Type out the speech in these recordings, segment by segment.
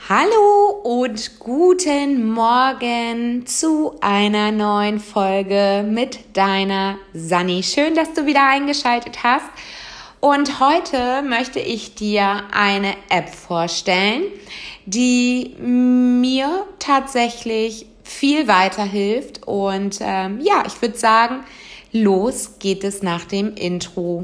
Hallo und guten Morgen zu einer neuen Folge mit deiner Sanni. Schön, dass du wieder eingeschaltet hast. Und heute möchte ich dir eine App vorstellen, die mir tatsächlich viel weiterhilft. Und ich würde sagen, los geht es nach dem Intro.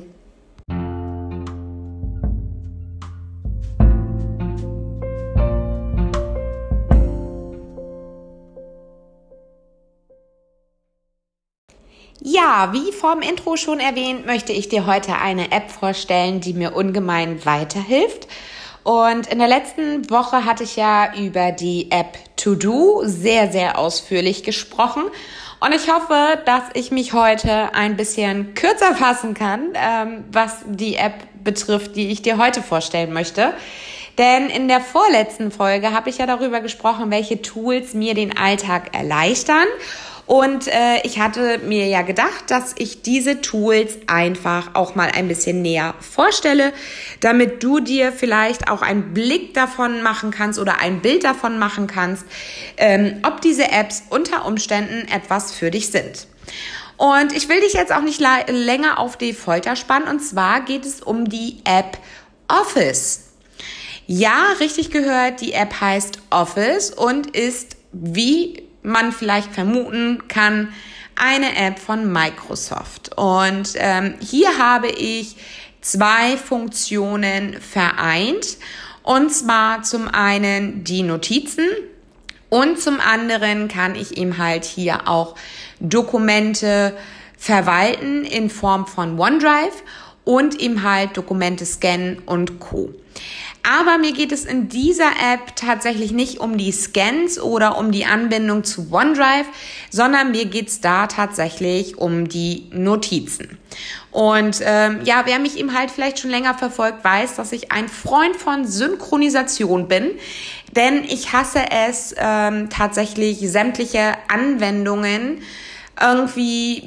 Ja, wie vorm Intro schon erwähnt, möchte ich dir heute eine App vorstellen, die mir ungemein weiterhilft. Und in der letzten Woche hatte ich ja über die App To-Do sehr, sehr ausführlich gesprochen. Und ich hoffe, dass ich mich heute ein bisschen kürzer fassen kann, was die App betrifft, die ich dir heute vorstellen möchte. Denn in der vorletzten Folge habe ich ja darüber gesprochen, welche Tools mir den Alltag erleichtern. Und ich hatte mir ja gedacht, dass ich diese Tools einfach auch mal ein bisschen näher vorstelle, damit du dir vielleicht auch einen Blick davon machen kannst oder ein Bild davon machen kannst, ob diese Apps unter Umständen etwas für dich sind. Und ich will dich jetzt auch nicht länger auf die Folter spannen. Und zwar geht es um die App Office. Ja, richtig gehört, die App heißt Office und ist, wie man vielleicht vermuten kann, eine App von Microsoft. Und hier habe ich zwei Funktionen vereint. Und zwar zum einen die Notizen und zum anderen kann ich eben halt hier auch Dokumente verwalten in Form von OneDrive und eben halt Dokumente scannen und Co. Aber mir geht es in dieser App tatsächlich nicht um die Scans oder um die Anbindung zu OneDrive, sondern mir geht es da tatsächlich um die Notizen. Und wer mich eben halt vielleicht schon länger verfolgt, weiß, dass ich ein Freund von Synchronisation bin. Denn ich hasse es tatsächlich, sämtliche Anwendungen irgendwie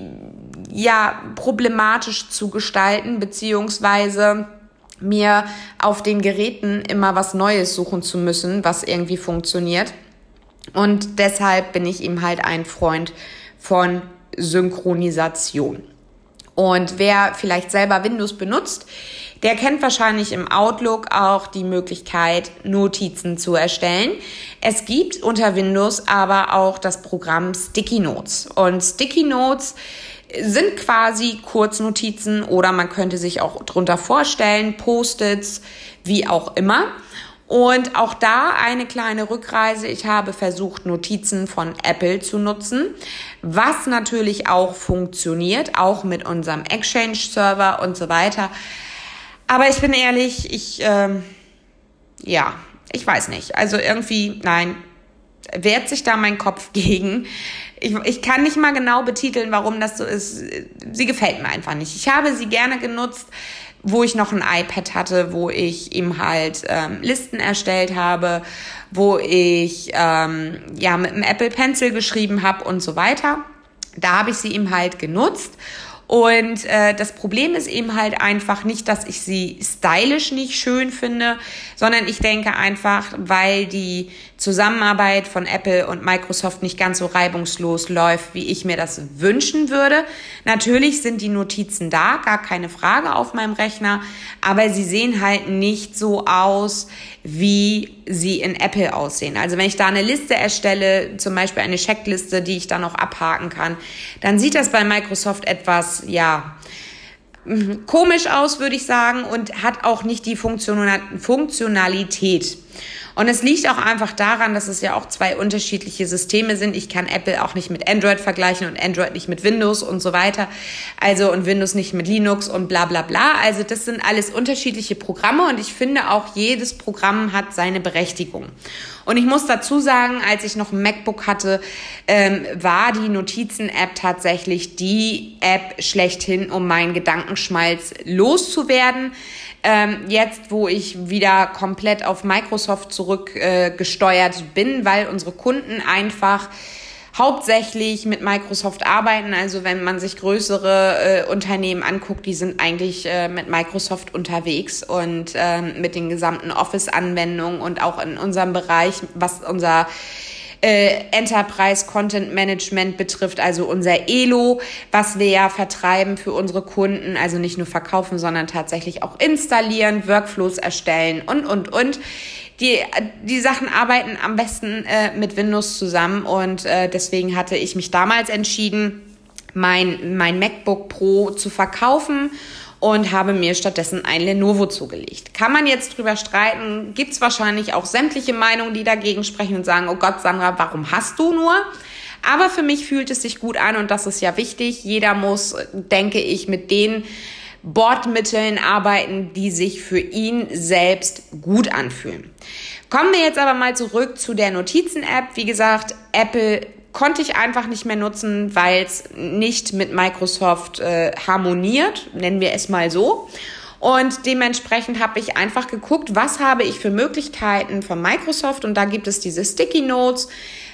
problematisch zu gestalten, beziehungsweise mir auf den Geräten immer was Neues suchen zu müssen, was irgendwie funktioniert. Und deshalb bin ich eben halt ein Freund von Synchronisation. Und wer vielleicht selber Windows benutzt, der kennt wahrscheinlich im Outlook auch die Möglichkeit, Notizen zu erstellen. Es gibt unter Windows aber auch das Programm Sticky Notes. Und Sticky Notes sind quasi Kurznotizen oder man könnte sich auch drunter vorstellen, Post-its, wie auch immer. Und auch da eine kleine Rückreise. Ich habe versucht, Notizen von Apple zu nutzen, was natürlich auch funktioniert, auch mit unserem Exchange-Server und so weiter. Aber ich bin ehrlich, ich weiß nicht. Also irgendwie, nein, wehrt sich da mein Kopf gegen. Ich kann nicht mal genau betiteln, warum das so ist. Sie gefällt mir einfach nicht. Ich habe sie gerne genutzt, wo ich noch ein iPad hatte, wo ich eben halt Listen erstellt habe, wo ich mit einem Apple Pencil geschrieben habe und so weiter. Da habe ich sie eben halt genutzt. Und das Problem ist eben halt einfach nicht, dass ich sie stylisch nicht schön finde, sondern ich denke einfach, weil die Zusammenarbeit von Apple und Microsoft nicht ganz so reibungslos läuft, wie ich mir das wünschen würde. Natürlich sind die Notizen da, gar keine Frage auf meinem Rechner, aber sie sehen halt nicht so aus, wie sie in Apple aussehen. Also wenn ich da eine Liste erstelle, zum Beispiel eine Checkliste, die ich dann noch abhaken kann, dann sieht das bei Microsoft etwas, komisch aus, würde ich sagen, und hat auch nicht die Funktionalität. Und es liegt auch einfach daran, dass es ja auch zwei unterschiedliche Systeme sind. Ich kann Apple auch nicht mit Android vergleichen und Android nicht mit Windows und so weiter. Also und Windows nicht mit Linux und bla bla bla. Also das sind alles unterschiedliche Programme und ich finde auch, jedes Programm hat seine Berechtigung. Und ich muss dazu sagen, als ich noch ein MacBook hatte, war die Notizen-App tatsächlich die App schlechthin, um meinen Gedankenschmalz loszuwerden. Jetzt, wo ich wieder komplett auf Microsoft zurückgesteuert bin, weil unsere Kunden einfach hauptsächlich mit Microsoft arbeiten. Also wenn man sich größere Unternehmen anguckt, die sind eigentlich mit Microsoft unterwegs und mit den gesamten Office-Anwendungen und auch in unserem Bereich, was unser Enterprise Content Management betrifft, also unser Elo, was wir ja vertreiben für unsere Kunden, also nicht nur verkaufen, sondern tatsächlich auch installieren, Workflows erstellen und. Die Sachen arbeiten am besten mit Windows zusammen und deswegen hatte ich mich damals entschieden, mein MacBook Pro zu verkaufen und habe mir stattdessen ein Lenovo zugelegt. Kann man jetzt drüber streiten, gibt's wahrscheinlich auch sämtliche Meinungen, die dagegen sprechen und sagen, oh Gott, Sandra, warum hast du nur? Aber für mich fühlt es sich gut an und das ist ja wichtig. Jeder muss, denke ich, mit den Bordmitteln arbeiten, die sich für ihn selbst gut anfühlen. Kommen wir jetzt aber mal zurück zu der Notizen-App. Wie gesagt, Apple konnte ich einfach nicht mehr nutzen, weil es nicht mit Microsoft harmoniert, nennen wir es mal so. Und dementsprechend habe ich einfach geguckt, was habe ich für Möglichkeiten von Microsoft. Und da gibt es diese Sticky Notes,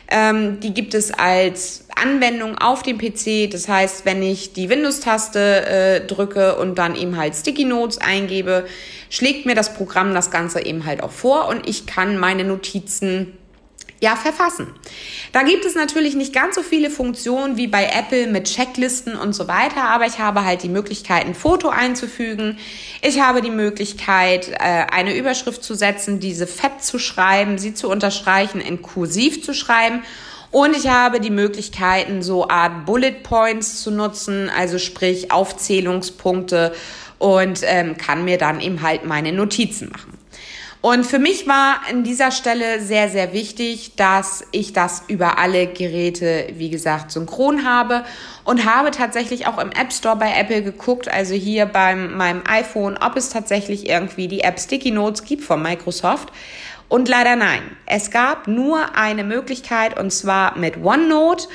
die gibt es als Anwendung auf dem PC. Das heißt, wenn ich die Windows-Taste drücke und dann eben halt Sticky Notes eingebe, schlägt mir das Programm das Ganze eben halt auch vor und ich kann meine Notizen verfassen. Da gibt es natürlich nicht ganz so viele Funktionen wie bei Apple mit Checklisten und so weiter, aber ich habe halt die Möglichkeit, ein Foto einzufügen. Ich habe die Möglichkeit, eine Überschrift zu setzen, diese fett zu schreiben, sie zu unterstreichen, in kursiv zu schreiben. Und ich habe die Möglichkeiten, so Art Bullet Points zu nutzen, also sprich Aufzählungspunkte und kann mir dann eben halt meine Notizen machen. Und für mich war an dieser Stelle sehr, sehr wichtig, dass ich das über alle Geräte, wie gesagt, synchron habe und habe tatsächlich auch im App Store bei Apple geguckt, also hier bei meinem iPhone, ob es tatsächlich irgendwie die App Sticky Notes gibt von Microsoft. Und leider nein. Es gab nur eine Möglichkeit und zwar mit OneNote.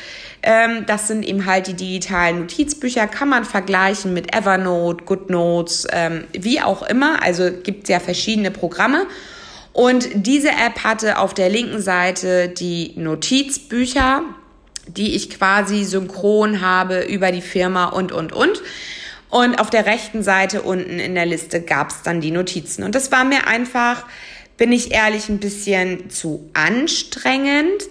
Das sind eben halt die digitalen Notizbücher, kann man vergleichen mit Evernote, GoodNotes, wie auch immer. Also gibt es ja verschiedene Programme. Und diese App hatte auf der linken Seite die Notizbücher, die ich quasi synchron habe über die Firma und. Und auf der rechten Seite unten in der Liste gab es dann die Notizen. Und das war mir einfach, bin ich ehrlich, ein bisschen zu anstrengend,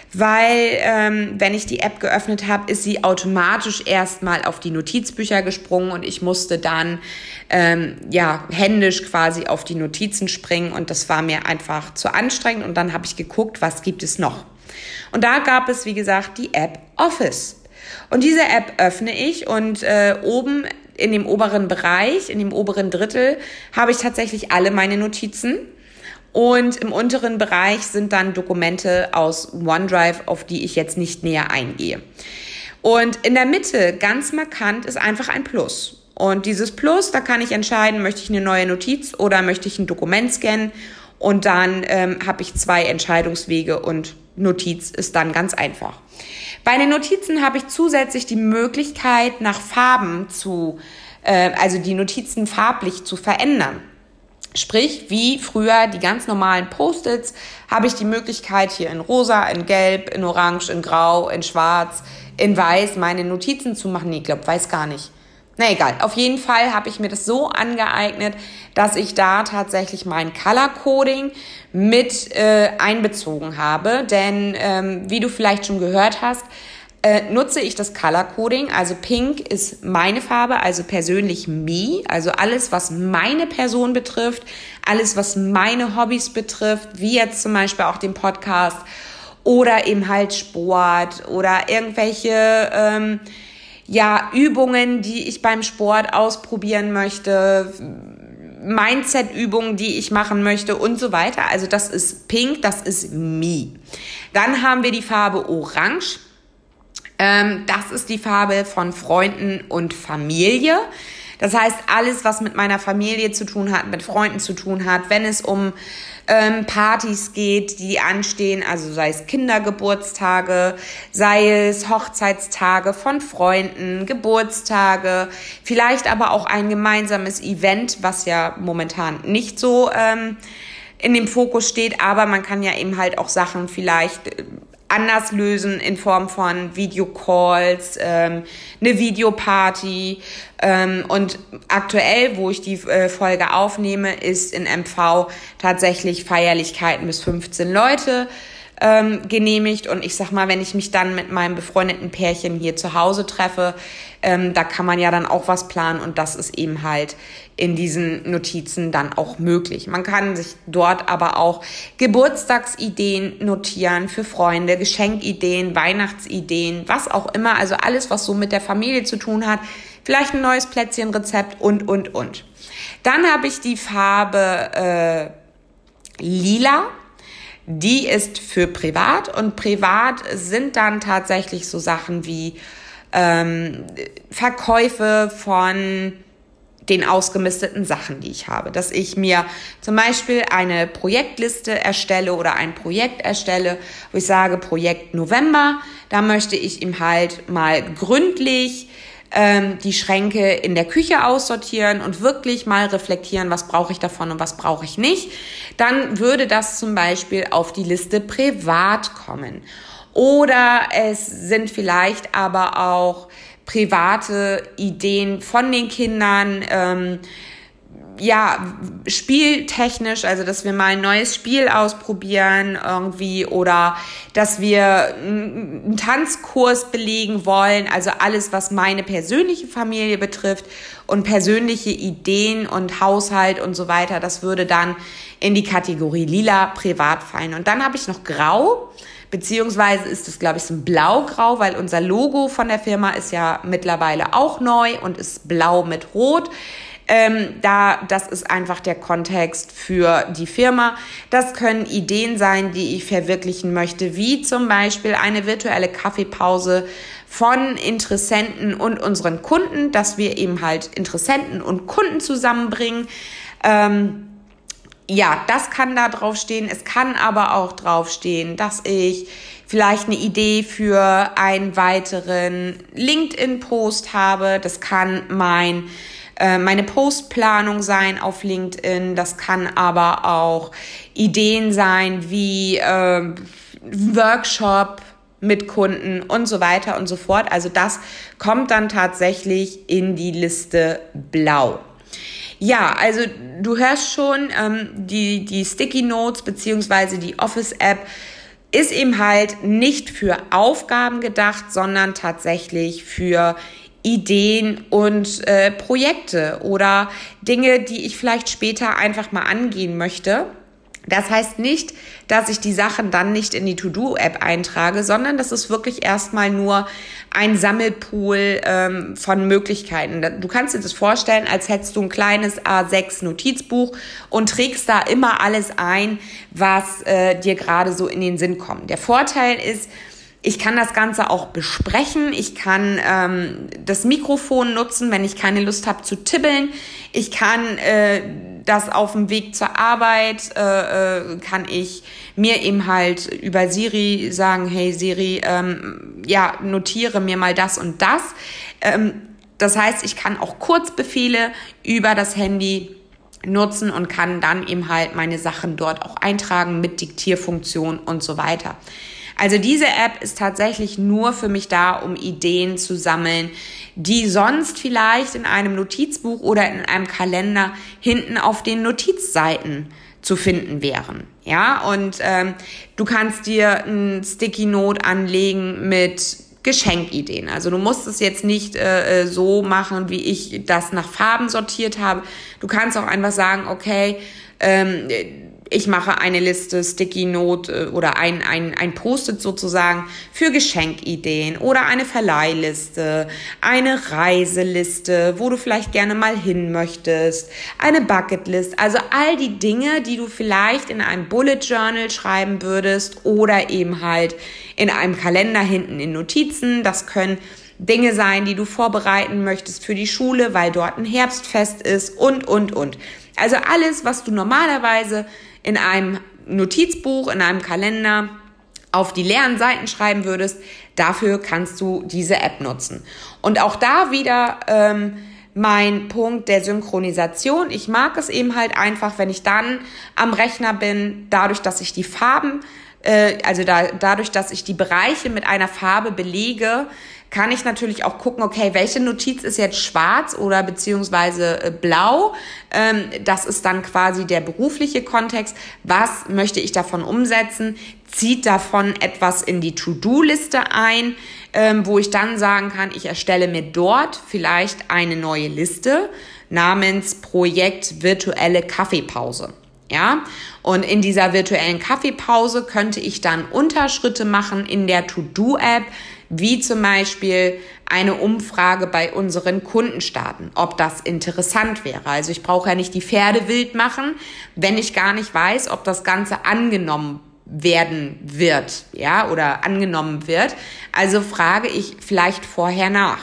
weil wenn ich die App geöffnet habe, ist sie automatisch erstmal auf die Notizbücher gesprungen und ich musste dann händisch quasi auf die Notizen springen und das war mir einfach zu anstrengend und dann habe ich geguckt, was gibt es noch. Und da gab es, wie gesagt, die App Office. Und diese App öffne ich und oben in dem oberen Bereich, in dem oberen Drittel, habe ich tatsächlich alle meine Notizen. Und im unteren Bereich sind dann Dokumente aus OneDrive, auf die ich jetzt nicht näher eingehe. Und in der Mitte, ganz markant, ist einfach ein Plus. Und dieses Plus, da kann ich entscheiden, möchte ich eine neue Notiz oder möchte ich ein Dokument scannen. Und dann habe ich 2 Entscheidungswege und Notiz ist dann ganz einfach. Bei den Notizen habe ich zusätzlich die Möglichkeit, nach Farben also die Notizen farblich zu verändern. Sprich, wie früher die ganz normalen Post-its, habe ich die Möglichkeit, hier in rosa, in gelb, in orange, in grau, in schwarz, in weiß meine Notizen zu machen. Nee, ich glaube, weiß gar nicht. Na egal, auf jeden Fall habe ich mir das so angeeignet, dass ich da tatsächlich mein Color-Coding mit einbezogen habe. Denn wie du vielleicht schon gehört hast, nutze ich das Color Coding, also Pink ist meine Farbe, also persönlich me, also alles, was meine Person betrifft, alles, was meine Hobbys betrifft, wie jetzt zum Beispiel auch den Podcast oder eben halt Sport oder irgendwelche Übungen, die ich beim Sport ausprobieren möchte, Mindset-Übungen, die ich machen möchte und so weiter. Also das ist Pink, das ist me. Dann haben wir die Farbe Orange. Das ist die Farbe von Freunden und Familie. Das heißt, alles, was mit meiner Familie zu tun hat, mit Freunden zu tun hat, wenn es um Partys geht, die anstehen, also sei es Kindergeburtstage, sei es Hochzeitstage von Freunden, Geburtstage, vielleicht aber auch ein gemeinsames Event, was ja momentan nicht so in dem Fokus steht, aber man kann ja eben halt auch Sachen vielleicht anders lösen in Form von Videocalls, eine Videoparty. Und aktuell, wo ich die Folge aufnehme, ist in MV tatsächlich Feierlichkeiten bis 15 Leute genehmigt. Und ich sag mal, wenn ich mich dann mit meinem befreundeten Pärchen hier zu Hause treffe, da kann man ja dann auch was planen und das ist eben halt in diesen Notizen dann auch möglich. Man kann sich dort aber auch Geburtstagsideen notieren für Freunde, Geschenkideen, Weihnachtsideen, was auch immer. Also alles, was so mit der Familie zu tun hat. Vielleicht ein neues Plätzchenrezept und. Dann habe ich die Farbe Lila. Die ist für privat und privat sind dann tatsächlich so Sachen wie Verkäufe von den ausgemisteten Sachen, die ich habe. Dass ich mir zum Beispiel eine Projektliste erstelle oder ein Projekt erstelle, wo ich sage, Projekt November, da möchte ich ihm halt mal gründlich die Schränke in der Küche aussortieren und wirklich mal reflektieren, was brauche ich davon und was brauche ich nicht. Dann würde das zum Beispiel auf die Liste privat kommen. Oder es sind vielleicht aber auch private Ideen von den Kindern, spieltechnisch, also dass wir mal ein neues Spiel ausprobieren irgendwie oder dass wir einen Tanzkurs belegen wollen, also alles, was meine persönliche Familie betrifft und persönliche Ideen und Haushalt und so weiter, das würde dann in die Kategorie Lila privat fallen. Und dann habe ich noch Grau, beziehungsweise ist es, glaube ich, so ein Blau-Grau, weil unser Logo von der Firma ist ja mittlerweile auch neu und ist blau mit Rot. Das ist einfach der Kontext für die Firma. Das können Ideen sein, die ich verwirklichen möchte, wie zum Beispiel eine virtuelle Kaffeepause von Interessenten und unseren Kunden, dass wir eben halt Interessenten und Kunden zusammenbringen. Das kann da draufstehen. Es kann aber auch draufstehen, dass ich vielleicht eine Idee für einen weiteren LinkedIn-Post habe. Das kann meine Postplanung sein auf LinkedIn. Das kann aber auch Ideen sein wie Workshop mit Kunden und so weiter und so fort. Also das kommt dann tatsächlich in die Liste Blau. Ja, also du hörst schon, die Sticky Notes beziehungsweise die Office-App ist eben halt nicht für Aufgaben gedacht, sondern tatsächlich für Ideen und Projekte oder Dinge, die ich vielleicht später einfach mal angehen möchte. Das heißt nicht, dass ich die Sachen dann nicht in die To-Do-App eintrage, sondern das ist wirklich erstmal nur ein Sammelpool von Möglichkeiten. Du kannst dir das vorstellen, als hättest du ein kleines A6-Notizbuch und trägst da immer alles ein, was dir gerade so in den Sinn kommt. Der Vorteil ist, ich kann das Ganze auch besprechen. Ich kann das Mikrofon nutzen, wenn ich keine Lust habe zu tippeln. Ich kann das auf dem Weg zur Arbeit, kann ich mir eben halt über Siri sagen, hey Siri, notiere mir mal das und das. Das heißt, ich kann auch Kurzbefehle über das Handy nutzen und kann dann eben halt meine Sachen dort auch eintragen mit Diktierfunktion und so weiter. Also diese App ist tatsächlich nur für mich da, um Ideen zu sammeln, die sonst vielleicht in einem Notizbuch oder in einem Kalender hinten auf den Notizseiten zu finden wären. Ja, und du kannst dir ein Sticky Note anlegen mit Geschenkideen. Also du musst es jetzt nicht so machen, wie ich das nach Farben sortiert habe. Du kannst auch einfach sagen, okay, ich mache eine Liste, Sticky Note oder ein Post-it sozusagen für Geschenkideen oder eine Verleihliste, eine Reiseliste, wo du vielleicht gerne mal hin möchtest, eine Bucketlist, also all die Dinge, die du vielleicht in einem Bullet Journal schreiben würdest oder eben halt in einem Kalender hinten in Notizen. Das können Dinge sein, die du vorbereiten möchtest für die Schule, weil dort ein Herbstfest ist und. Also alles, was du normalerweise in einem Notizbuch, in einem Kalender auf die leeren Seiten schreiben würdest, dafür kannst du diese App nutzen. Und auch da wieder mein Punkt der Synchronisation. Ich mag es eben halt einfach, wenn ich dann am Rechner bin, dadurch, dass ich die Farben dadurch, dass ich die Bereiche mit einer Farbe belege, kann ich natürlich auch gucken, okay, welche Notiz ist jetzt schwarz oder beziehungsweise blau. Das ist dann quasi der berufliche Kontext. Was möchte ich davon umsetzen? Zieht davon etwas in die To-Do-Liste ein, wo ich dann sagen kann, ich erstelle mir dort vielleicht eine neue Liste namens Projekt virtuelle Kaffeepause. Ja, und in dieser virtuellen Kaffeepause könnte ich dann Unterschritte machen in der To-Do-App, wie zum Beispiel eine Umfrage bei unseren Kunden starten, ob das interessant wäre. Also ich brauche ja nicht die Pferde wild machen, wenn ich gar nicht weiß, ob das Ganze angenommen werden wird, ja, oder angenommen wird. Also frage ich vielleicht vorher nach.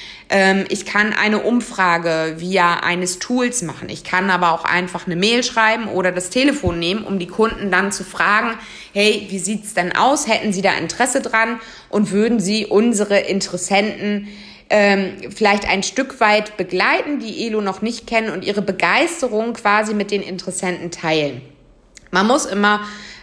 Ich kann eine Umfrage via eines Tools machen. Ich kann aber auch einfach eine Mail schreiben oder das Telefon nehmen, um die Kunden dann zu fragen, hey, wie sieht's denn aus? Hätten Sie da Interesse dran? Und würden Sie unsere Interessenten vielleicht ein Stück weit begleiten, die Elo noch nicht kennen und ihre Begeisterung quasi mit den Interessenten teilen? Man muss immer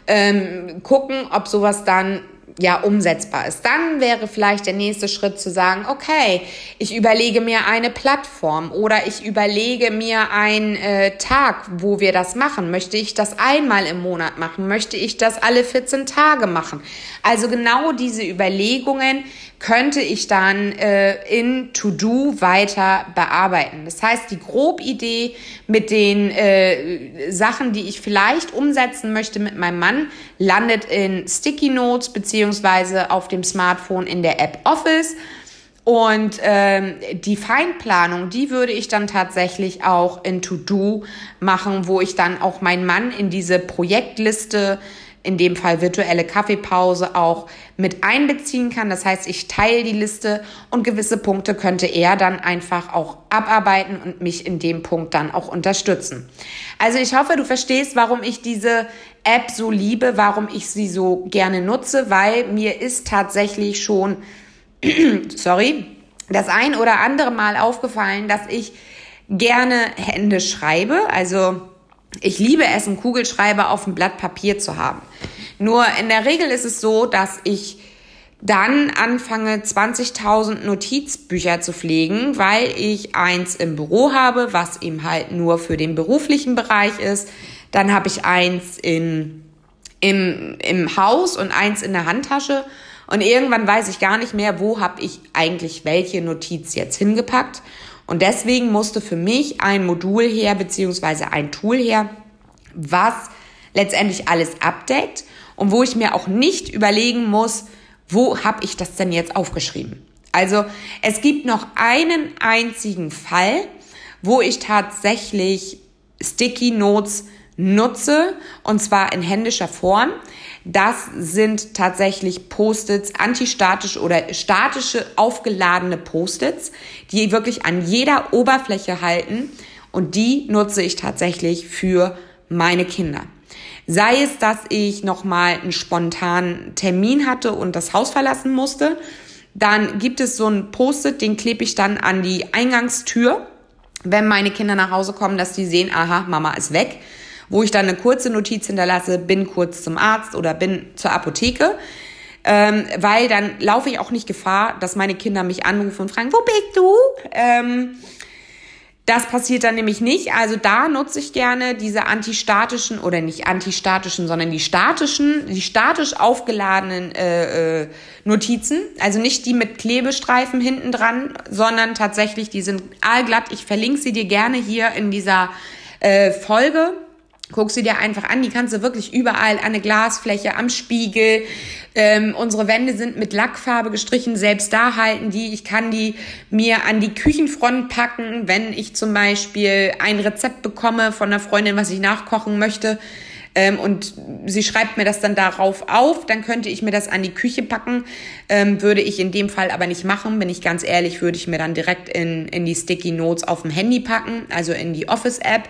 gucken, ob sowas dann umsetzbar ist. Dann wäre vielleicht der nächste Schritt zu sagen, okay, ich überlege mir eine Plattform oder ich überlege mir einen Tag, wo wir das machen. Möchte ich das einmal im Monat machen? Möchte ich das alle 14 Tage machen? Also genau diese Überlegungen könnte ich dann in To-Do weiter bearbeiten. Das heißt, die Grobidee mit den Sachen, die ich vielleicht umsetzen möchte mit meinem Mann, landet in Sticky Notes beziehungsweise auf dem Smartphone in der App Office. Und die Feinplanung, die würde ich dann tatsächlich auch in To-Do machen, wo ich dann auch meinen Mann in diese Projektliste, in dem Fall virtuelle Kaffeepause, auch mit einbeziehen kann. Das heißt, ich teile die Liste und gewisse Punkte könnte er dann einfach auch abarbeiten und mich in dem Punkt dann auch unterstützen. Also ich hoffe, du verstehst, warum ich diese App so liebe, warum ich sie so gerne nutze, weil mir ist tatsächlich schon, das ein oder andere Mal aufgefallen, dass ich gerne händisch schreibe. Also ich liebe es, einen Kugelschreiber auf dem Blatt Papier zu haben. Nur in der Regel ist es so, dass ich dann anfange, 20.000 Notizbücher zu pflegen, weil ich eins im Büro habe, was eben halt nur für den beruflichen Bereich ist. Dann habe ich eins im Haus und eins in der Handtasche. Und irgendwann weiß ich gar nicht mehr, wo habe ich eigentlich welche Notiz jetzt hingepackt. Und deswegen musste für mich ein Modul her, beziehungsweise ein Tool her, was letztendlich alles abdeckt und wo ich mir auch nicht überlegen muss, wo habe ich das denn jetzt aufgeschrieben. Also es gibt noch einen einzigen Fall, wo ich tatsächlich Sticky Notes nutze, und zwar in händischer Form. Das sind tatsächlich Post-its, antistatisch oder statische aufgeladene Post-its, die wirklich an jeder Oberfläche halten, und die nutze ich tatsächlich für meine Kinder. Sei es, dass ich nochmal einen spontanen Termin hatte und das Haus verlassen musste, dann gibt es so einen Post-it, den klebe ich dann an die Eingangstür, wenn meine Kinder nach Hause kommen, dass die sehen, aha, Mama ist weg. Wo ich dann eine kurze Notiz hinterlasse, bin kurz zum Arzt oder bin zur Apotheke, weil dann laufe ich auch nicht Gefahr, dass meine Kinder mich anrufen und fragen, wo bist du? Das passiert dann nämlich nicht. Also da nutze ich gerne diese antistatischen oder nicht antistatischen, sondern die statisch aufgeladenen Notizen. Also nicht die mit Klebestreifen hinten dran, sondern tatsächlich, die sind aalglatt. Ich verlinke sie dir gerne hier in dieser Folge. Guck sie dir einfach an, die kannst du wirklich überall an eine Glasfläche, am Spiegel. Unsere Wände sind mit Lackfarbe gestrichen, selbst da halten die. Ich kann die mir an die Küchenfront packen, wenn ich zum Beispiel ein Rezept bekomme von einer Freundin, was ich nachkochen möchte. Und sie schreibt mir das dann darauf auf, dann könnte ich mir das an die Küche packen. Würde ich in dem Fall aber nicht machen, bin ich ganz ehrlich, würde ich mir dann direkt in die Sticky Notes auf dem Handy packen, also in die Office-App.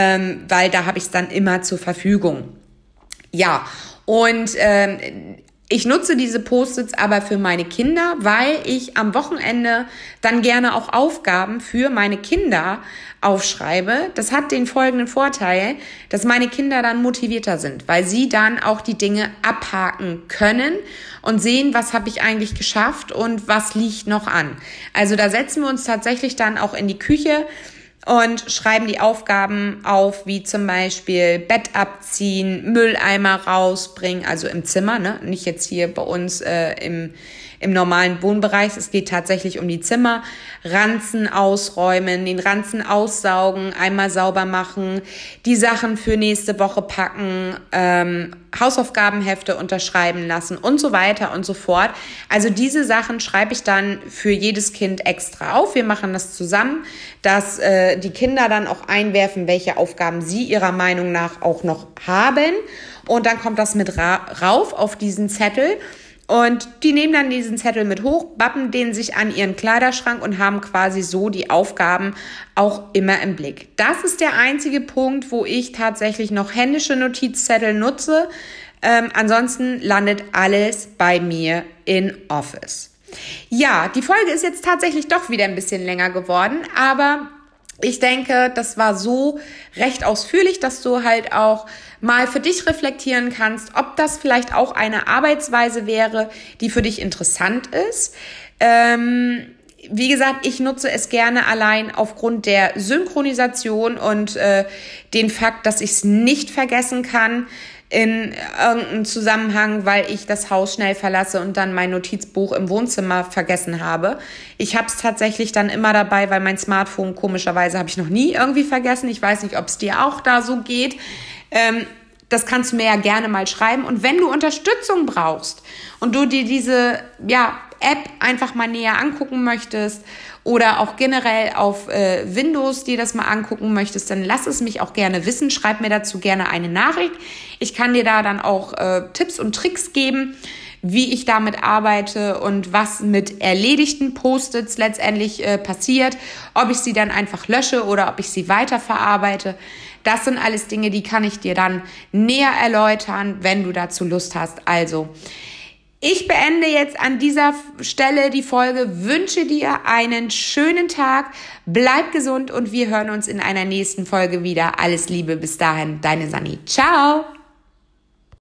Weil da habe ich es dann immer zur Verfügung. Ja, und Ich nutze diese Post-its aber für meine Kinder, weil ich am Wochenende dann gerne auch Aufgaben für meine Kinder aufschreibe. Das hat den folgenden Vorteil, dass meine Kinder dann motivierter sind, weil sie dann auch die Dinge abhaken können und sehen, was habe ich eigentlich geschafft und was liegt noch an. Also da setzen wir uns tatsächlich dann auch in die Küche und schreiben die Aufgaben auf, wie zum Beispiel Bett abziehen, Mülleimer rausbringen, also im Zimmer, ne? Nicht jetzt hier bei uns im normalen Wohnbereich. Es geht tatsächlich um die Zimmer. Ranzen ausräumen, den Ranzen aussaugen, einmal sauber machen, die Sachen für nächste Woche packen, Hausaufgabenhefte unterschreiben lassen und so weiter und so fort. Also diese Sachen schreibe ich dann für jedes Kind extra auf. Wir machen das zusammen, dass die Kinder dann auch einwerfen, welche Aufgaben sie ihrer Meinung nach auch noch haben. Und dann kommt das mit rauf auf diesen Zettel. Und die nehmen dann diesen Zettel mit hoch, bappen den sich an ihren Kleiderschrank und haben quasi so die Aufgaben auch immer im Blick. Das ist der einzige Punkt, wo ich tatsächlich noch händische Notizzettel nutze. Ansonsten landet alles bei mir in Office. Ja, die Folge ist jetzt tatsächlich doch wieder ein bisschen länger geworden, aber ich denke, das war so recht ausführlich, dass du halt auch mal für dich reflektieren kannst, ob das vielleicht auch eine Arbeitsweise wäre, die für dich interessant ist. Wie gesagt, ich nutze es gerne allein aufgrund der Synchronisation und den Fakt, dass ich es nicht vergessen kann in irgendeinem Zusammenhang, weil ich das Haus schnell verlasse und dann mein Notizbuch im Wohnzimmer vergessen habe. Ich habe es tatsächlich dann immer dabei, weil mein Smartphone komischerweise habe ich noch nie irgendwie vergessen. Ich weiß nicht, ob es dir auch da so geht. Das kannst du mir ja gerne mal schreiben. Und wenn du Unterstützung brauchst und du dir diese App einfach mal näher angucken möchtest oder auch generell auf Windows dir das mal angucken möchtest, dann lass es mich auch gerne wissen. Schreib mir dazu gerne eine Nachricht. Ich kann dir da dann auch Tipps und Tricks geben, wie ich damit arbeite und was mit erledigten Post-its letztendlich passiert, ob ich sie dann einfach lösche oder ob ich sie weiterverarbeite. Das sind alles Dinge, die kann ich dir dann näher erläutern, wenn du dazu Lust hast. Also, ich beende jetzt an dieser Stelle die Folge, wünsche dir einen schönen Tag, bleib gesund und wir hören uns in einer nächsten Folge wieder. Alles Liebe, bis dahin, deine Sani. Ciao!